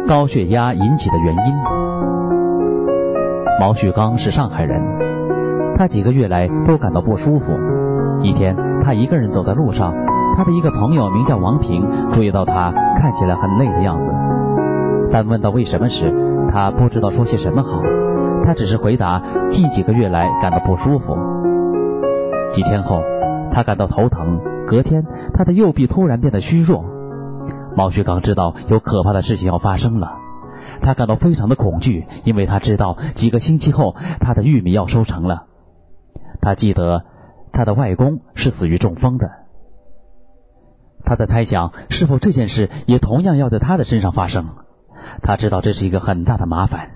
高血压引起的原因。毛旭刚是上海人，他几个月来都感到不舒服。一天，他一个人走在路上，他的一个朋友名叫王平，注意到他看起来很累的样子，但问到为什么时，他不知道说些什么好，他只是回答近几个月来感到不舒服。几天后，他感到头疼，隔天他的右臂突然变得虚弱。毛旭刚知道有可怕的事情要发生了，他感到非常的恐惧，因为他知道几个星期后他的玉米要收成了。他记得他的外公是死于中风的，他在猜想是否这件事也同样要在他的身上发生。他知道这是一个很大的麻烦。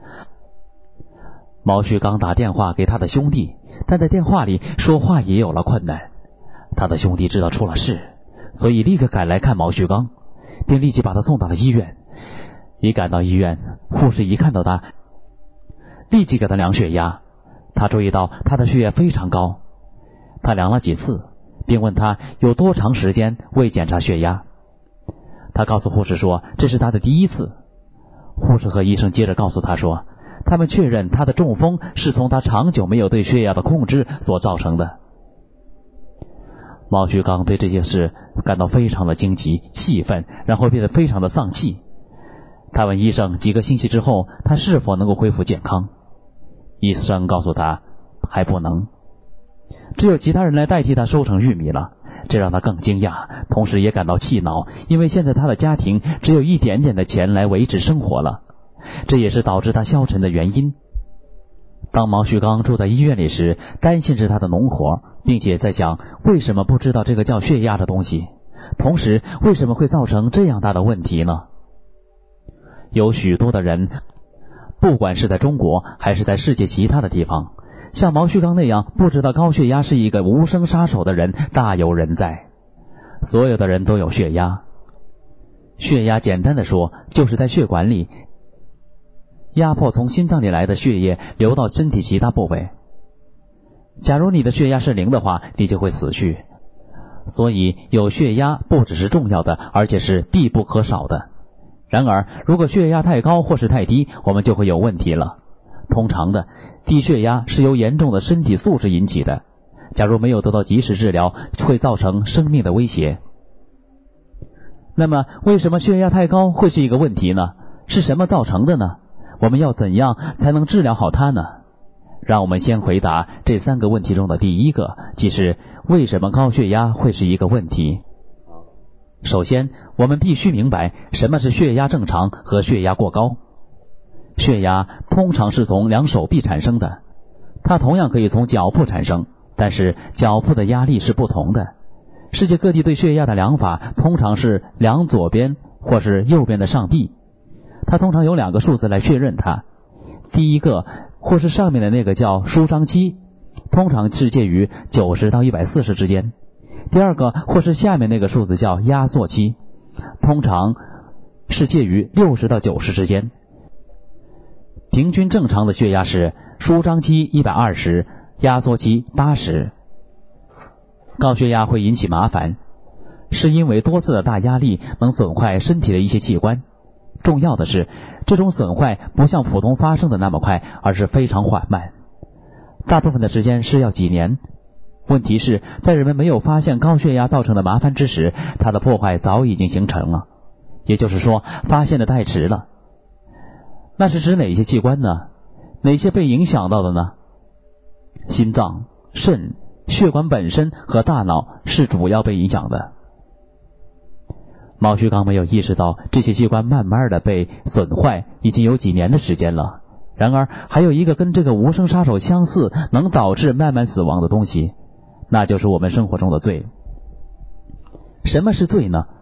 毛旭刚打电话给他的兄弟，但在电话里说话也有了困难。他的兄弟知道出了事，所以立刻赶来看毛旭刚，并立即把他送到了医院。一赶到医院，护士一看到他，立即给他量血压。他注意到他的血压非常高，他量了几次，并问他有多长时间未检查血压。他告诉护士说这是他的第一次。护士和医生接着告诉他说，他们确认他的中风是从他长久没有对血压的控制所造成的。毛旭刚对这件事感到非常的惊急、气愤，然后变得非常的丧气。他问医生几个星期之后他是否能够恢复健康。医生告诉他还不能，只有其他人来代替他收成玉米了。这让他更惊讶，同时也感到气恼，因为现在他的家庭只有一点点的钱来维持生活了，这也是导致他消沉的原因。当毛旭刚住在医院里时，担心是他的农活，并且在想为什么不知道这个叫血压的东西，同时为什么会造成这样大的问题呢？有许多的人，不管是在中国还是在世界其他的地方，像毛旭刚那样不知道高血压是一个无声杀手的人大有人在。所有的人都有血压，血压简单的说就是在血管里压迫从心脏里来的血液流到身体其他部位。假如你的血压是0的话，你就会死去。所以有血压不只是重要的，而且是必不可少的。然而如果血压太高或是太低，我们就会有问题了。通常的低血压是由严重的身体素质引起的，假如没有得到及时治疗，会造成生命的威胁。那么为什么血压太高会是一个问题呢？是什么造成的呢？我们要怎样才能治疗好它呢？让我们先回答这3个问题中的第一个，即是为什么高血压会是一个问题。首先，我们必须明白什么是血压正常和血压过高。血压通常是从2手臂产生的，它同样可以从脚部产生，但是脚部的压力是不同的。世界各地对血压的量法通常是量左边或是右边的上臂，它通常有2个数字来确认它。第一个或是上面的那个叫舒张期，通常是介于90到140之间。第二个或是下面那个数字叫压缩期，通常是介于60到90之间。平均正常的血压是舒张期120，压缩期80。高血压会引起麻烦，是因为多次的大压力能损坏身体的一些器官。重要的是，这种损坏不像普通发生的那么快，而是非常缓慢，大部分的时间是要几年。问题是，在人们没有发现高血压造成的麻烦之时，它的破坏早已经形成了，也就是说，发现的太迟了。那是指哪些器官呢？哪些被影响到的呢？心脏、肾、血管本身和大脑是主要被影响的。毛旭刚没有意识到这些器官慢慢的被损坏已经有几年的时间了。然而还有一个跟这个无声杀手相似，能导致慢慢死亡的东西，那就是我们生活中的罪。什么是罪呢？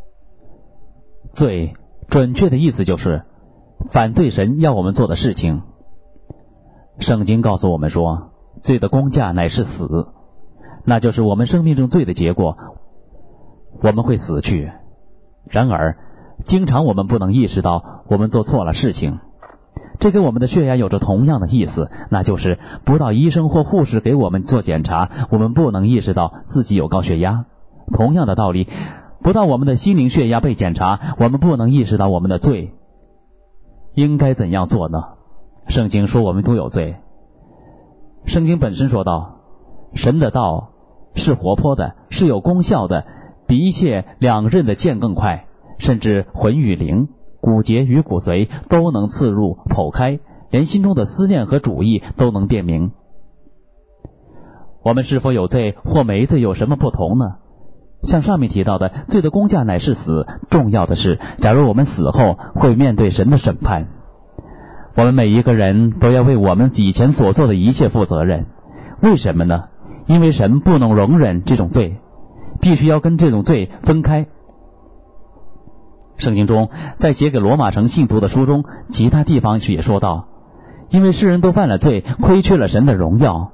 罪准确的意思就是反对神要我们做的事情。圣经告诉我们说，罪的工价乃是死，那就是我们生命中罪的结果，我们会死去。然而经常我们不能意识到我们做错了事情，这跟我们的血压有着同样的意思，那就是不到医生或护士给我们做检查，我们不能意识到自己有高血压。同样的道理，不到我们的心灵血压被检查，我们不能意识到我们的罪， 应该怎样做呢？圣经说我们都有罪。圣经本身说道，神的道是活泼的，是有功效的，比一切两刃的剑更快，甚至魂与灵、骨节与骨髓都能刺入剖开，连心中的思念和主意都能辨明。我们是否有罪或没罪有什么不同呢？像上面提到的，罪的工价乃是死，重要的是，假如我们死后会面对神的审判。我们每一个人都要为我们以前所做的一切负责任。为什么呢？因为神不能容忍这种罪，必须要跟这种罪分开。圣经中在写给罗马城信徒的书中，其他地方也说到，因为世人都犯了罪，亏缺了神的荣耀。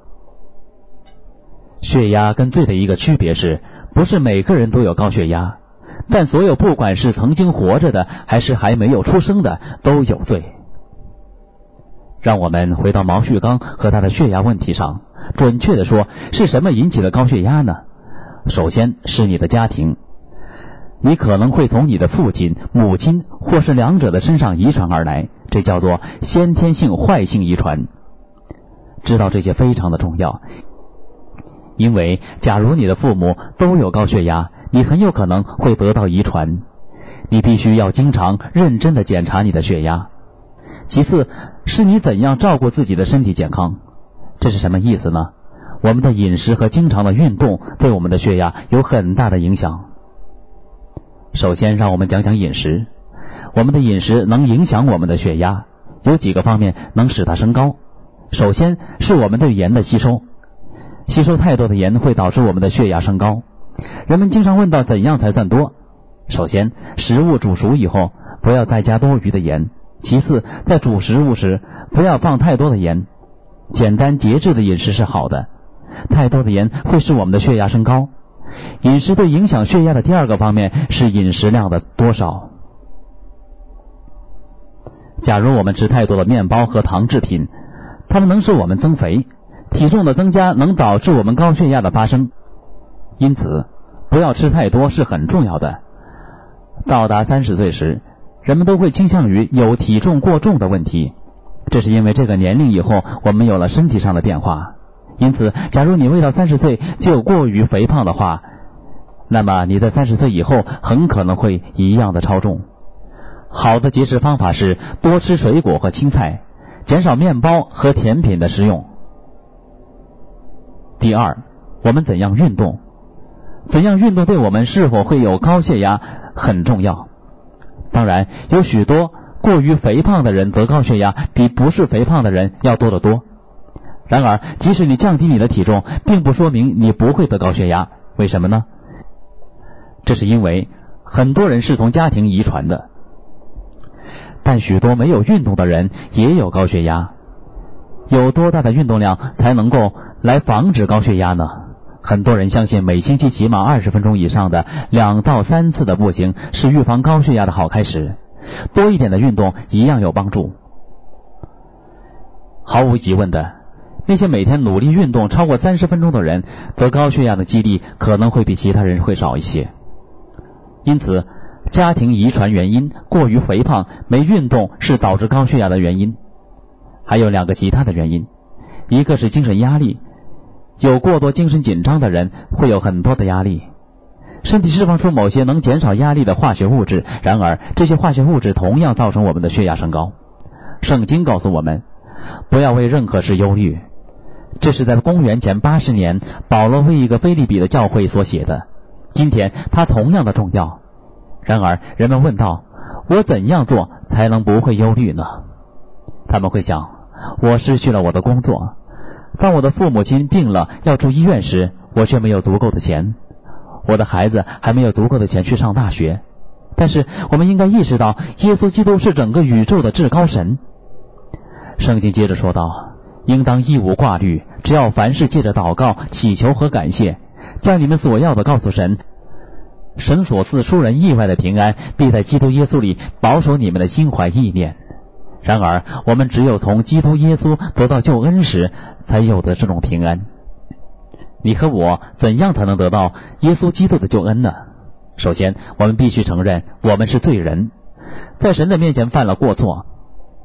血压跟罪的一个区别是，不是每个人都有高血压，但所有不管是曾经活着的还是还没有出生的都有罪。让我们回到毛旭刚和他的血压问题上，准确的说，是什么引起了高血压呢？首先是你的家庭，你可能会从你的父亲、母亲或是两者的身上遗传而来，这叫做先天性坏性遗传。知道这些非常的重要，因为假如你的父母都有高血压，你很有可能会得到遗传。你必须要经常认真的检查你的血压。其次是你怎样照顾自己的身体健康。这是什么意思呢？我们的饮食和经常的运动对我们的血压有很大的影响。首先让我们讲讲饮食。我们的饮食能影响我们的血压，有几个方面能使它升高。首先是我们对盐的吸收，吸收太多的盐会导致我们的血压升高。人们经常问到怎样才算多。首先，食物煮熟以后不要再加多余的盐。其次，在煮食物时不要放太多的盐。简单节制的饮食是好的，太多的盐会使我们的血压升高。饮食对影响血压的第二个方面是饮食量的多少。假如我们吃太多的面包和糖制品，它们能使我们增肥，体重的增加能导致我们高血压的发生。因此不要吃太多是很重要的。到达30岁时，人们都会倾向于有体重过重的问题，这是因为这个年龄以后我们有了身体上的变化。因此假如你未到30岁就过于肥胖的话，那么你在30岁以后很可能会一样的超重。好的节食方法是多吃水果和青菜，减少面包和甜品的食用。第二，我们怎样运动？怎样运动对我们是否会有高血压很重要。当然，有许多过于肥胖的人得高血压比不是肥胖的人要多得多。然而，即使你降低你的体重，并不说明你不会得高血压。为什么呢？这是因为很多人是从家庭遗传的，但许多没有运动的人也有高血压。有多大的运动量才能够来防止高血压呢？很多人相信每星期起码20分钟以上的2到3次的步行是预防高血压的好开始，多一点的运动一样有帮助。毫无疑问的，那些每天努力运动超过30分钟的人，得高血压的几率可能会比其他人会少一些。因此，家庭遗传原因、过于肥胖、没运动是导致高血压的原因。还有2个其他的原因，一个是精神压力。有过多精神紧张的人会有很多的压力，身体释放出某些能减少压力的化学物质，然而这些化学物质同样造成我们的血压升高。圣经告诉我们，不要为任何事忧虑。这是在公元前80年保罗为一个腓立比的教会所写的，今天它同样的重要。然而人们问道，我怎样做才能不会忧虑呢？他们会想，我失去了我的工作，当我的父母亲病了要住医院时，我却没有足够的钱，我的孩子还没有足够的钱去上大学。但是我们应该意识到，耶稣基督是整个宇宙的至高神。圣经接着说道，应当一无挂虑，只要凡事借着祷告、祈求和感谢，将你们所要的告诉神。神所赐出人意外的平安，必在基督耶稣里保守你们的心怀意念。然而我们只有从基督耶稣得到救恩时才有的这种平安。你和我怎样才能得到耶稣基督的救恩呢？首先我们必须承认我们是罪人，在神的面前犯了过错。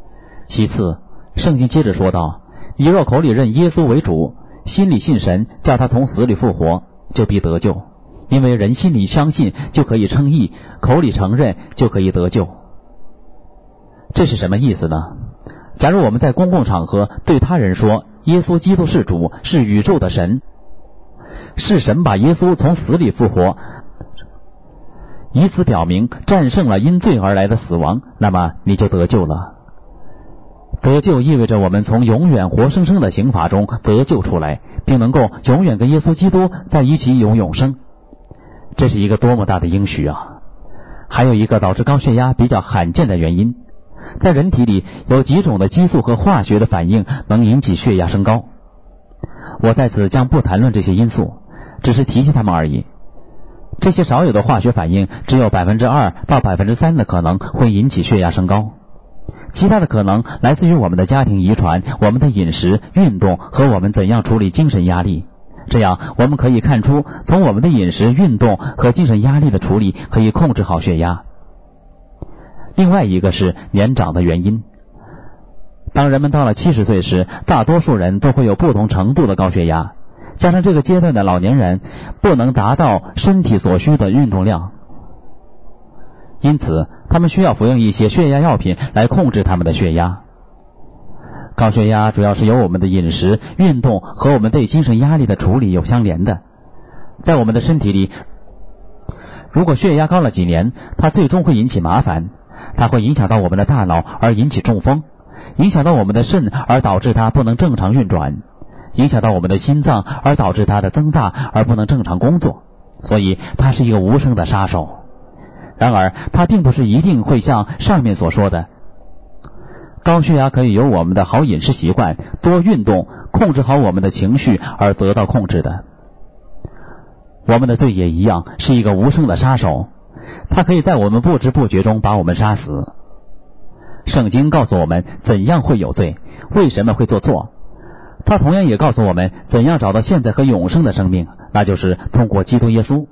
其次，圣经接着说道，你若口里认耶稣为主，心里信神，叫他从死里复活，就必得救。因为人心里相信就可以称义，口里承认就可以得救。这是什么意思呢？假如我们在公共场合对他人说耶稣基督是主，是宇宙的神，是神把耶稣从死里复活，以此表明战胜了因罪而来的死亡，那么你就得救了。得救意味着我们从永远活生生的刑罚中得救出来，并能够永远跟耶稣基督在一起有永生。这是一个多么大的应许啊！还有一个导致高血压比较罕见的原因，在人体里有几种的激素和化学的反应能引起血压升高。我在此将不谈论这些因素，只是提及它们而已。这些少有的化学反应只有 2% 到 3% 的可能会引起血压升高，其他的可能来自于我们的家庭遗传、我们的饮食、运动和我们怎样处理精神压力。这样我们可以看出，从我们的饮食、运动和精神压力的处理可以控制好血压。另外一个是年长的原因。当人们到了70岁时，大多数人都会有不同程度的高血压，加上这个阶段的老年人不能达到身体所需的运动量，因此他们需要服用一些血压药品来控制他们的血压。高血压主要是由我们的饮食、运动和我们对精神压力的处理有相连的。在我们的身体里，如果血压高了几年，它最终会引起麻烦，它会影响到我们的大脑而引起中风，影响到我们的肾而导致它不能正常运转，影响到我们的心脏而导致它的增大而不能正常工作，所以它是一个无声的杀手。然而它并不是一定会像上面所说的，高血压可以由我们的好饮食习惯、多运动、控制好我们的情绪而得到控制的。我们的罪也一样是一个无声的杀手，它可以在我们不知不觉中把我们杀死。圣经告诉我们怎样会有罪，为什么会做错，它同样也告诉我们怎样找到现在和永生的生命，那就是通过基督耶稣。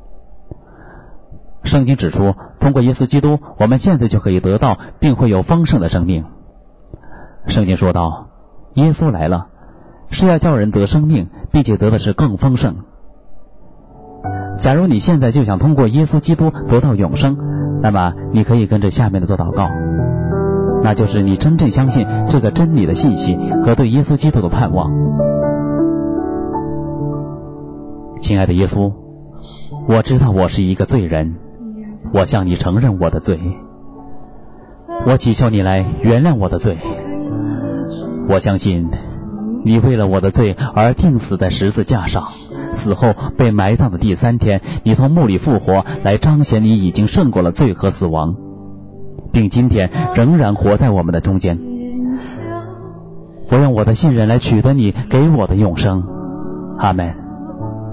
圣经指出，通过耶稣基督，我们现在就可以得到并会有丰盛的生命。圣经说道，耶稣来了，是要叫人得生命，并且得的是更丰盛。假如你现在就想通过耶稣基督得到永生，那么你可以跟着下面的做祷告，那就是你真正相信这个真理的信息和对耶稣基督的盼望。亲爱的耶稣，我知道我是一个罪人，我向你承认我的罪，我祈求你来原谅我的罪。我相信你为了我的罪而钉死在十字架上，死后被埋葬的第3天，你从墓里复活，来彰显你已经胜过了罪和死亡，并今天仍然活在我们的中间。我用我的信任来取得你给我的永生。阿们。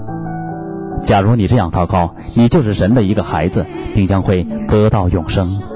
假如你这样祷告，你就是神的一个孩子，并将会得到永生。